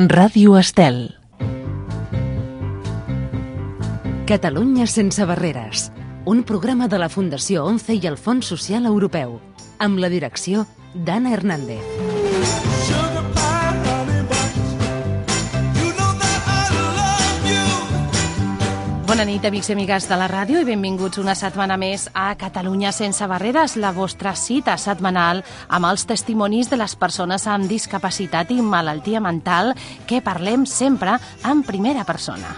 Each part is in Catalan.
Ràdio Estel. Catalunya sense barreres. Un programa de la Fundació ONCE i el Fons Social Europeu, amb la direcció d'Anna Hernández. Bona nit, amics i amigues de la ràdio, i benvinguts una setmana més a Catalunya sense barreres, la vostra cita setmanal amb els testimonis de les persones amb discapacitat i malaltia mental, que parlem sempre en primera persona.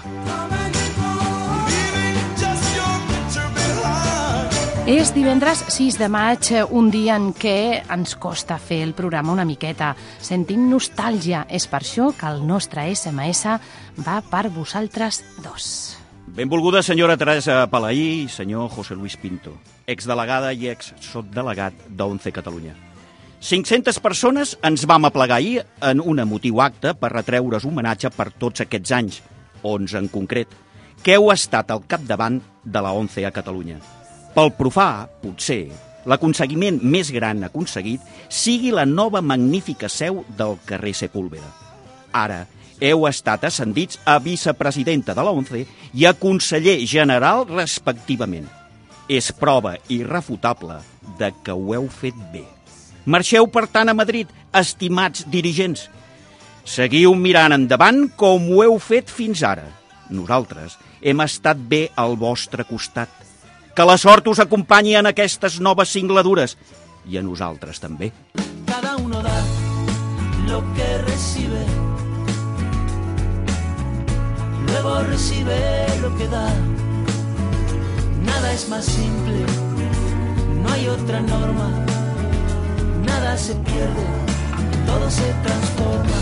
És divendres 6 de maig, un dia en què ens costa fer el programa una miqueta. Sentim nostàlgia. És per això que el nostre SMS va per vosaltres dos. Benvolguda senyora Teresa Palaí i senyor José Luis Pinto, exdelegada i exsotdelegat d'ONCE Catalunya. 500 persones ens vam aplegar ahir en un emotiu acte per retreure's homenatge per tots aquests anys, 11 en concret, que heu estat al capdavant de la ONCE a Catalunya. Pel profà, potser, l'aconseguiment més gran aconseguit sigui la nova magnífica seu del carrer Sepúlveda. Ara, heu estat ascendits a vicepresidenta de la ONCE i a conseller general respectivament. És prova irrefutable de que ho heu fet bé. Marxeu, per tant, a Madrid, estimats dirigents. Seguiu mirant endavant com ho heu fet fins ara. Nosaltres hem estat bé al vostre costat. Que la sort us acompanyi en aquestes noves singladures, i a nosaltres també. Cada uno da lo que recibe, luego recibe lo que da. Nada es más simple, no hay otra norma. Nada se pierde, todo se transforma.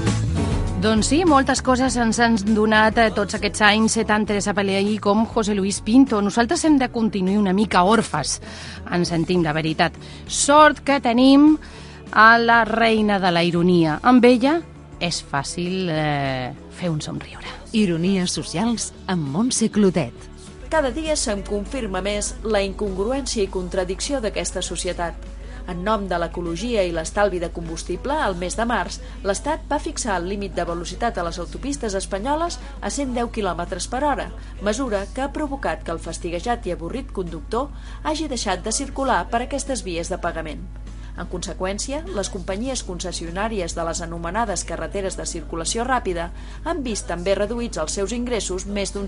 Doncs sí, moltes coses ens han donat tots aquests anys tant Teresa Palaí com José Luis Pinto. Nosaltres hem de continuar una mica orfes, ens sentim, de veritat. Sort que tenim a la reina de la ironia. Amb ella és fàcil fer un somriure. Ironies socials amb Montse Clotet. Cada dia se'm confirma més la incongruència i contradicció d'aquesta societat. En nom de l'ecologia i l'estalvi de combustible, al mes de març, l'Estat va fixar el límit de velocitat a les autopistes espanyoles a 110 km per hora, mesura que ha provocat que el fastiguejat i avorrit conductor hagi deixat de circular per aquestes vies de pagament. En conseqüència, les companyies concessionàries de les anomenades carreteres de circulació ràpida han vist també reduïts els seus ingressos més d'un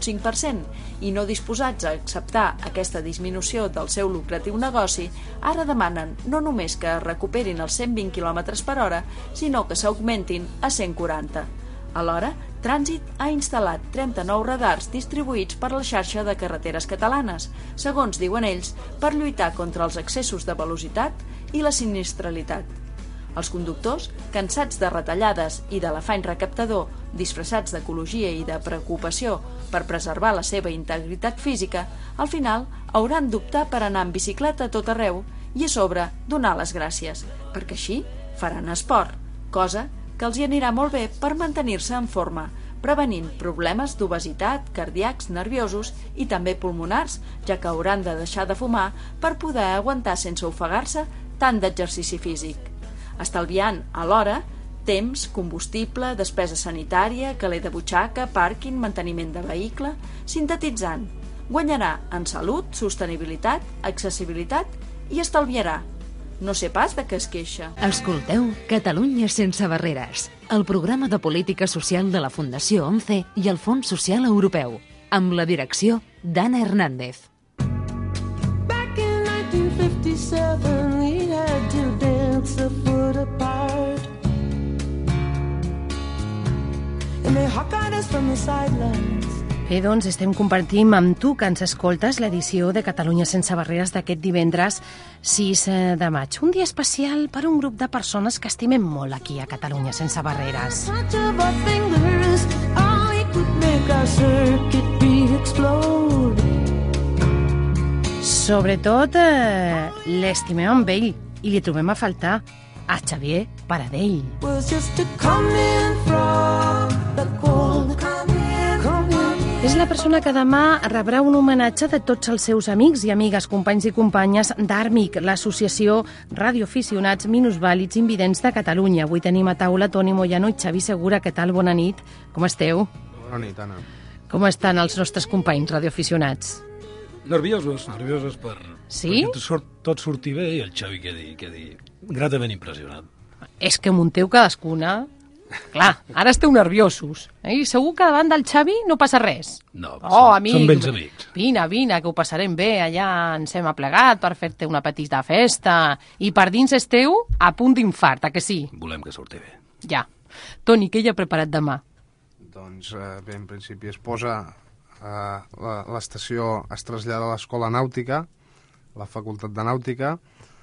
5% i no disposats a acceptar aquesta disminució del seu lucratiu negoci, ara demanen no només que es recuperin els 120 km per hora, sinó que s'augmentin a 140. Alhora, Trànsit ha instal·lat 39 radars distribuïts per la xarxa de carreteres catalanes, segons diuen ells, per lluitar contra els excessos de velocitat i la sinistralitat. Els conductors, cansats de retallades i de l'afany recaptador, disfressats d'ecologia i de preocupació per preservar la seva integritat física, al final hauran d'optar per anar en bicicleta a tot arreu i a sobre donar les gràcies, perquè així faran esport, cosa que els hi anirà molt bé per mantenir-se en forma, prevenint problemes d'obesitat, cardíacs, nerviosos i també pulmonars, ja que hauran de deixar de fumar per poder aguantar sense ofegar-se tant d'exercici físic. Estalviant, alhora, temps, combustible, despesa sanitària, caler de butxaca, pàrquing, manteniment de vehicle, sintetitzant. Guanyarà en salut, sostenibilitat, accessibilitat i estalviarà. No sé pas de què es queixa. Escolteu Catalunya sense barreres, el programa de política social de la Fundació ONCE i el Fons Social Europeu, amb la direcció d'Anna Hernández. Back in 1957 we had to dance a foot apart and they hawk-eyed us from the sidelines. Bé, doncs estem compartint amb tu que ens escoltes l'edició de Catalunya sense barreres d'aquest divendres 6 de maig. Un dia especial per un grup de persones que estimem molt aquí a Catalunya sense barreres. Touch of our fingers, all it could make our circuit beat explode. Sobretot l'estimem amb ell i li trobem a faltar a Xavier Paradell. Was just a coming from the cold, coming És la persona que demà rebrà un homenatge de tots els seus amics i amigues, companys i companyes d'Àrmic, l'associació radioaficionats minusvàlids invidents de Catalunya. Avui tenim a taula Toni Moyano i Xavi Segura. Què tal? Bona nit. Com esteu? Bona nit, Anna. Com estan els nostres companys radioaficionats? Nerviosos per... Sí? Perquè tot surti bé i el Xavi quedi gratament impressionat. És que munteu cadascuna... Clar, ara esteu nerviosos. I segur que davant del Xavi no passa res. No, amic, som vells amics. Vine, que ho passarem bé. Allà ens hem aplegat per fer-te una petita festa. I per dins esteu a punt d'infart, que sí? Volem que surti bé. Ja. Toni, què hi ha preparat demà? Doncs bé, en principi es posa l'estació, es trasllada a l'Escola Nàutica, la Facultat de Nàutica.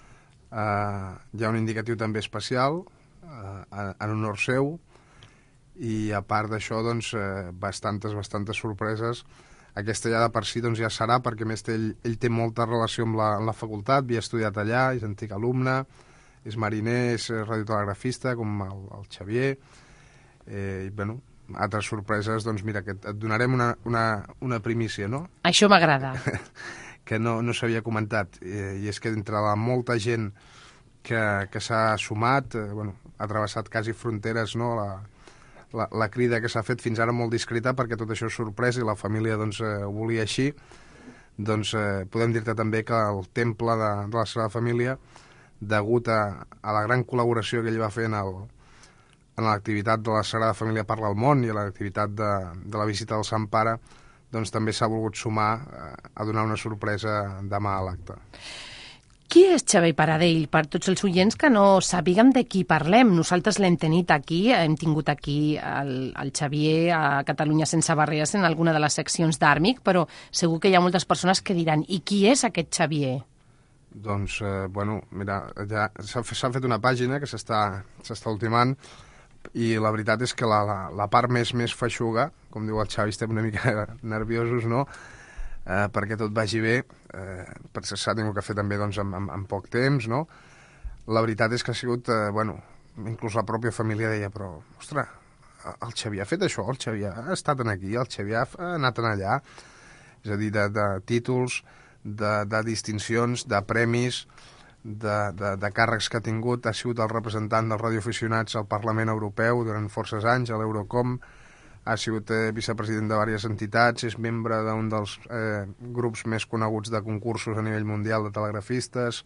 Hi ha un indicatiu també especial en honor seu, i a part d'això doncs, bastantes sorpreses. Aquesta ja de per si doncs, ja serà, perquè a més ell té molta relació amb la facultat, havia estudiat allà, és antic alumne, és mariner, és radiotelegrafista com el Xavier, i bueno, altres sorpreses, doncs mira, que et donarem una primícia, no? Això m'agrada. Que no s'havia comentat, i és que entre la molta gent que s'ha sumat, ha travessat quasi fronteres, no? La crida que s'ha fet fins ara molt discreta, perquè tot això és sorpresa i la família doncs, ho volia així. Doncs podem dir-te també que el temple de la Sagrada Família, degut a la gran col·laboració que ell va fer en l'activitat de la Sagrada Família Parla al Món i a l'activitat de la visita del Sant Pare, doncs també s'ha volgut sumar a donar una sorpresa demà a l'acte. Qui és Xavier Paradell? Per tots els oients que no sàpiguem de qui parlem. Nosaltres l'hem tenit aquí, hem tingut aquí el Xavier a Catalunya Sense Barreres en alguna de les seccions d'Àrmic, però segur que hi ha moltes persones que diran: i qui és aquest Xavier? Doncs, mira, ja s'ha fet una pàgina que s'està ultimant, i la veritat és que la part més feixuga, com diu el Xavi, estem una mica nerviosos, no?, perquè tot vagi bé, perquè s'ha tingut que fer també doncs, en poc temps, no? La veritat és que ha sigut, inclús la pròpia família deia, però, ostres, el Xavier ha fet això, el Xavier ha estat aquí, el Xavier ha anat allà, és a dir, de títols, de distincions, de premis, de càrrecs que ha tingut, ha sigut el representant dels radioaficionats al Parlament Europeu durant forces anys, a l'Eurocom, ha sigut vicepresident de diverses entitats, és membre d'un dels grups més coneguts de concursos a nivell mundial de telegrafistes,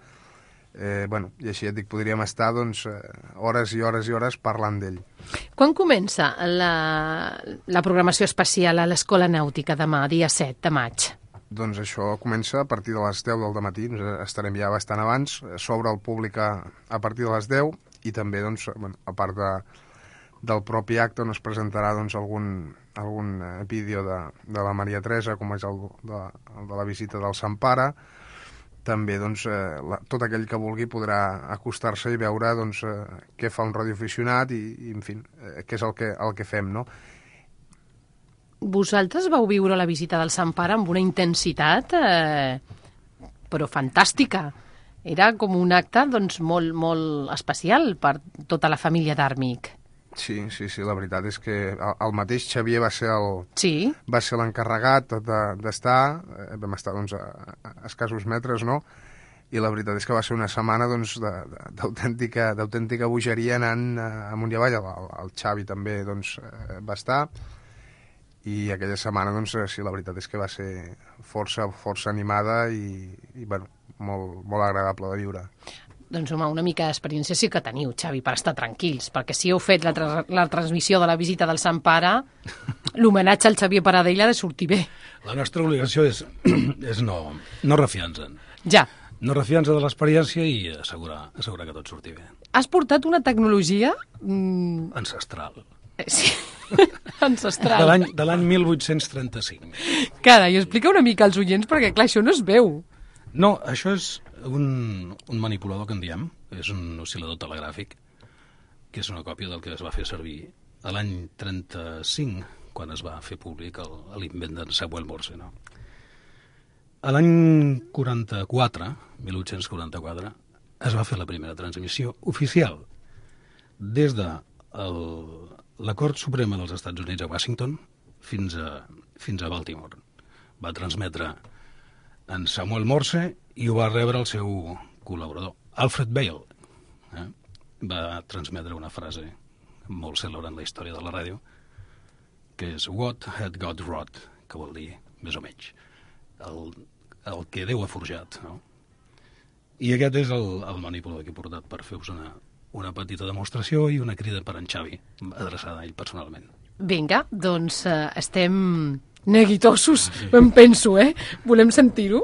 i així et dic, podríem estar doncs, hores i hores i hores parlant d'ell. Quan comença la programació especial a l'Escola Nàutica demà, dia 7 de maig? Doncs això comença a partir de les 10 del matí, estarem ja bastant abans, s'obre al públic a partir de les 10, i també, doncs, a part del propi acte on es presentarà doncs, algun vídeo de la Maria Teresa, com és el de la visita del Sant Pare. També doncs, tot aquell que vulgui podrà acostar-se i veure doncs, què fa un radioaficionat i en fi, què és el que fem, no? Vosaltres vau viure la visita del Sant Pare amb una intensitat però fantàstica. Era com un acte doncs, molt, molt especial per tota la família d'Àrmic. Sí, la veritat és que el mateix Xavier va ser Sí. Va ser l'encarregat d'estar, vam estar doncs, a escassos metres, no? I la veritat és que va ser una setmana doncs, d'autèntica bogeria anant amunt i avall. El Xavi també doncs, va estar, i aquella setmana doncs, sí, la veritat és que va ser força animada i molt agradable de viure. Doncs home, una mica d'experiència sí que teniu, Xavi, per estar tranquils, perquè si heu fet la transmissió de la visita del Sant Pare, l'homenatge al Xavier Paradell ha de sortir bé. La nostra obligació és no refiar-nos. Ja. No refiar-nos de l'experiència i assegurar que tot surti bé. Has portat una tecnologia... Ancestral. Sí, ancestral. De l'any 1835. Carai, explica una mica als oients, perquè clar, això no es veu. No, això és un manipulador que en diem, és un oscil·lador telegràfic, que és una còpia del que es va fer servir a l'any 35, quan es va fer públic l'invent de Samuel Morse, no? A l'any 1844, es va fer la primera transmissió oficial des de l'Acord Suprema dels Estats Units a Washington fins a Baltimore. Va transmetre en Samuel Morse i ho va rebre el seu col·laborador, Alfred Bale. Va transmetre una frase molt cèlebre en la història de la ràdio, que és What had God wrought, que vol dir, més o menys, el que Déu ha forjat, no? I aquest és el manipulador que he portat per fer-vos una petita demostració i una crida per en Xavi, adreçada a ell personalment. Vinga, doncs estem neguitosos, em penso, Volem sentir-ho?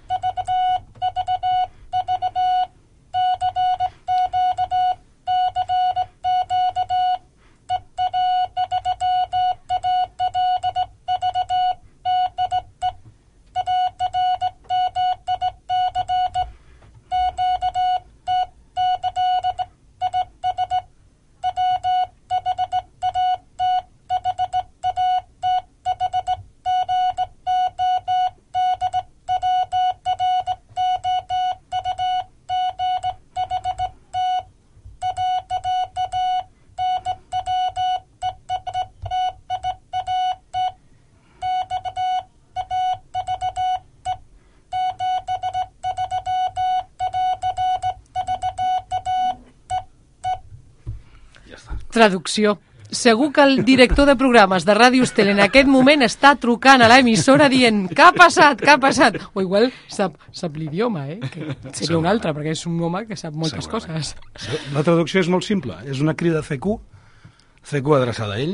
Traducció. Segur que el director de programes de Ràdio Estel en aquest moment està trucant a l'emissora dient què ha passat, què ha passat? O igual sap l'idioma, que seria un altre, perquè és un home que sap moltes coses. La traducció és molt simple. És una crida CQ adreçada a ell,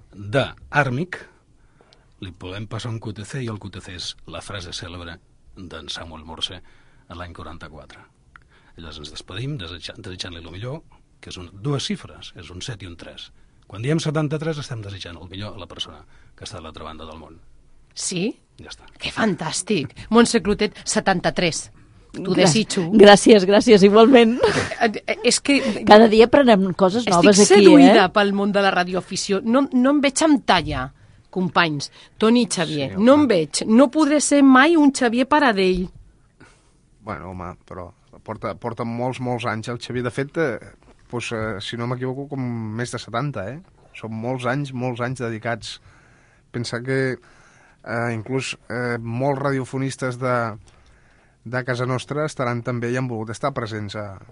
d'Àrmic. Li podem passar un QTC i el QTC és la frase cèlebre d'en Samuel Morse l'any 44. Llavors ens despedim desitjant-li el millor, que és dues xifres, és un 7 i un 3. Quan diem 73 estem desitjant el millor a la persona que està a l'altra banda del món. Sí? Ja està. Que fantàstic. Montse Clotet, 73. T'ho desitjo. Gràcies, igualment. És que... Cada dia aprenem coses noves aquí, Estic seduïda pel món de la radioafició. No em veig amb talla, companys. Toni i Xavier, sí, no em veig. No podré ser mai un Xavier Paradell. Bueno, home, però porta molts anys el Xavier. De fet, si no m'equivoco, com més de 70, Són molts anys dedicats. Pensa que inclús molts radiofonistes de casa nostra estaran també i han volgut estar presents,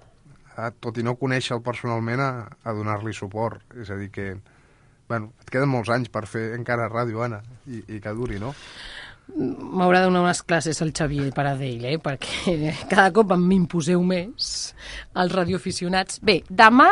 tot i no conèixer-lo personalment, a donar-li suport. És a dir que, bueno, et queden molts anys per fer encara ràdio, Anna, i que duri, no? M'haurà de donar unes classes al Xavier Paradell, perquè cada cop m'imposeu més als radioaficionats. Bé, demà,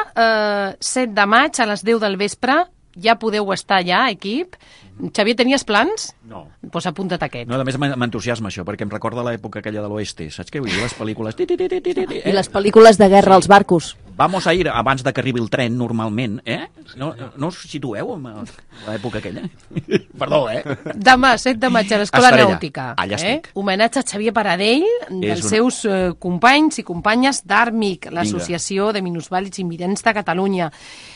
7 de maig, a les 10 del vespre, ja podeu estar allà, equip. Xavier, tenies plans? No. Doncs apunta't aquest. No, a més m'entusiasma això, perquè em recorda l'època aquella de l'oeste. Saps què vull dir? Les pel·lícules... I les pel·lícules de guerra als barcos. Vamos a ir abans de que arribi el tren, normalment, No us situeu en l'època aquella? Perdó, Demà, 7 de maig, a l'Escola Nàutica. Allà estic. Homenatge a Xavier Paradell, dels seus companys i companyes d'Àrmic, l'Associació de Minusvàlids i Invidents de Catalunya.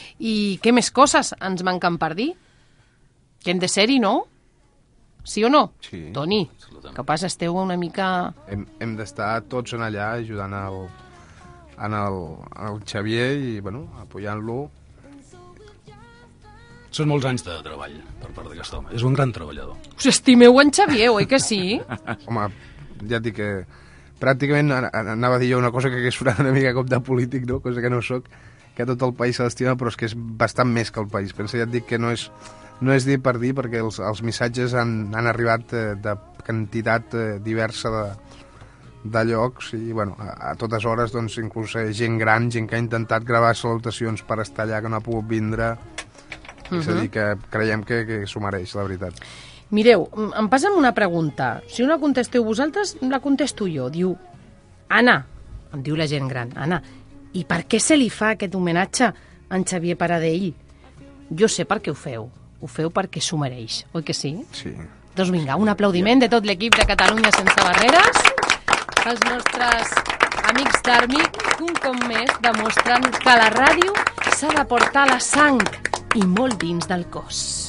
I què més coses ens manquen per dir? Que hem de ser-hi, no? Sí o no? Sí. Toni, que pas esteu una mica... Hem d'estar tots en allà ajudant el Xavier i, bueno, apoyant-lo. Són molts anys de treball per part d'aquest home. És un gran treballador. Us estimeu en Xavier, oi que sí? Home, ja et dic que pràcticament anava a dir jo una cosa que hagués sonat una mica com de polític, no? Cosa que no soc, que tot el país se l'estima, però és que és bastant més que el país. Pensa, ja et dic que no és dir per dir, perquè els missatges han arribat de quantitat diversa de llocs i, bueno, a totes hores, doncs, inclús gent gran, gent que ha intentat gravar salutacions per estar allà, que no ha pogut vindre. És a dir, que creiem que s'ho mereix, la veritat. Mireu, em passen una pregunta. Si no la contesteu vosaltres, la contesto jo. Diu, Anna, em diu la gent gran, Anna, i per què se li fa aquest homenatge a en Xavier Paradell? Jo sé per què ho feu. Ho feu perquè s'ho mereix, oi que sí? Sí. Doncs vinga, un aplaudiment de tot l'equip de Catalunya Sense Barreres, els nostres amics d'Àrmic, un cop més demostren que la ràdio s'ha de portar la sang i molt dins del cos.